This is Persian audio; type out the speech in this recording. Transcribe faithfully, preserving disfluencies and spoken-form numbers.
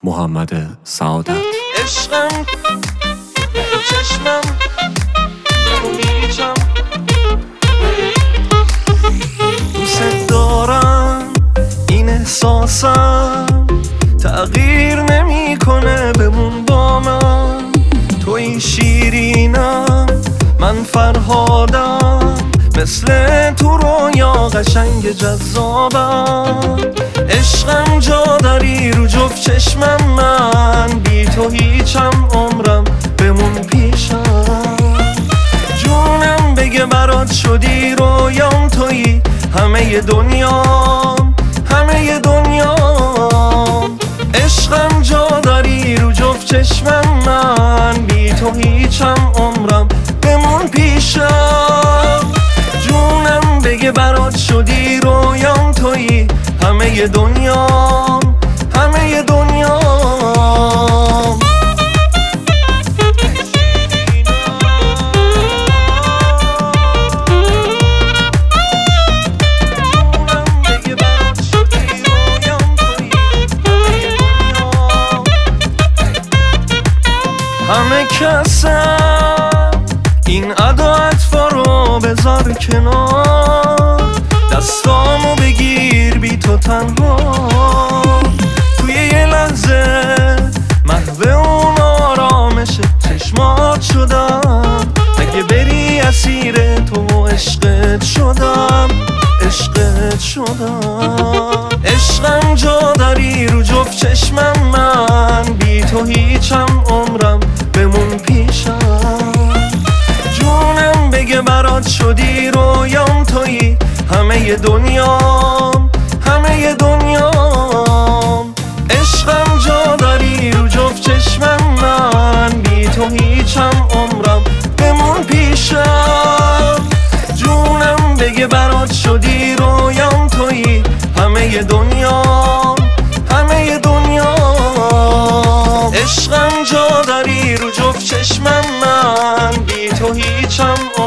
محمد سعادت. عشقم چشمم تو میچم، دوست دارم این احساسم تغییر نمیکنه، بمون با من. توی شیرینم من فرهادم، مثل تو رویا قشنگ جذابم. عشقم جا داری رو جفت چشمم، من بی تو هیچم، عمرم بمون پیشم. جونم بگه برات شدی رویام، تویی همه دنیام، همه دنیام. عشقم جا داری رو جفت چشمم، من بی تو هیچم، عمرم بمون پیشم. جونم بگه برات شدی رویام، تویی همه دنیام، همه دنیام. همه کسم این ادا اطفا رو بذار کنار، دستامو بگیر بی تو تنها. توی یه لحظه محو اون آرامش چشمات شدم، اگه بری اسیر تو عشقت شدم، عشقت شدم. عشقم جا داری رو جفت چشمم، من بی تو هیچم، عمرم بمون پیشم. جونم بگه برات شدی رویام، تویی همه دنیام، همه دنیام. عشقم جا داری رو جفت چشمم، من بی تو هیچم، عمرم بمون پیشم. جونم بگه برات شدی رویام، تویی همه دنیام، همه دنیام. عشقم جا داری رو جفت چشمم، من بی تو هیچم،